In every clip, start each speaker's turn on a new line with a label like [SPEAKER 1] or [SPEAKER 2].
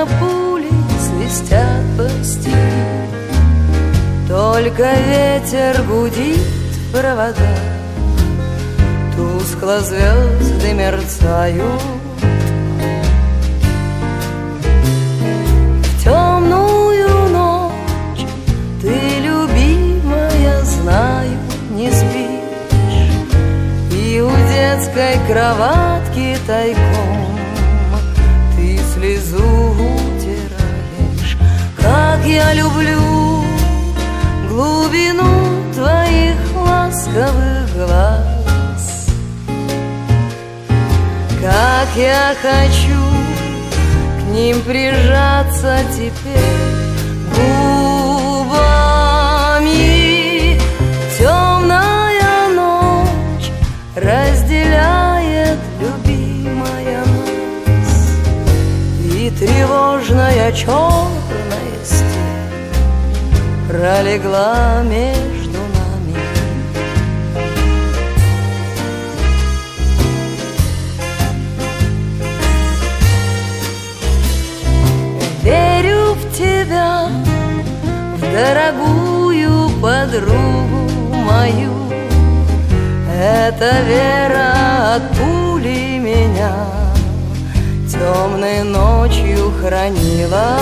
[SPEAKER 1] Словно пули свистят по степи, только ветер гудит в проводах, тускло звезды мерцают. В темную ночь ты, любимая, знаю, не спишь, и у детской кроватки тайком ты слезу утираешь. Как я люблю глубину твоих ласковых глаз, как я хочу к ним прижаться теперь губами. Темная ночь разделяет, любимая, нас, и тревожная черная степь пролегла между нами. Верю в тебя, в дорогую подругу мою. Эта вера от пули меня темной ночью хранила.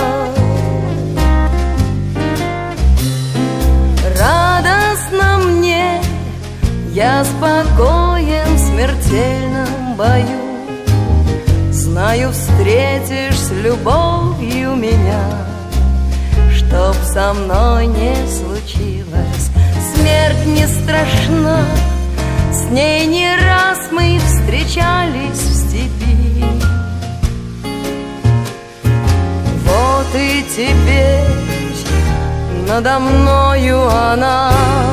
[SPEAKER 1] Радостно мне, я спокоен в смертельном бою. Знаю, встретишь с любовью меня, чтоб со мной не случилось. Смерть не страшна, с ней не раз мы встречались в степи. Вот и теперь надо мною она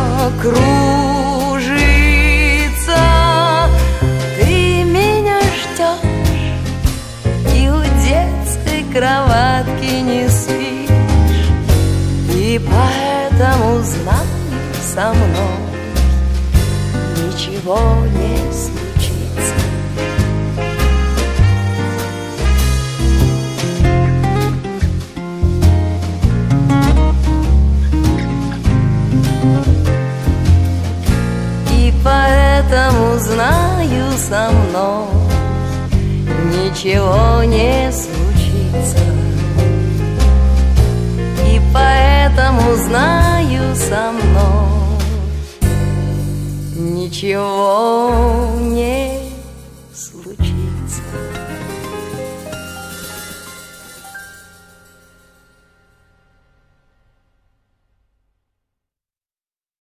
[SPEAKER 1] кружится. Ты меня ждешь и у детской кроватки не спишь, и поэтому знай, со мной ничего не случится. И поэтому знаю, со мной ничего не случится. И поэтому знаю, со мной ничего не случится.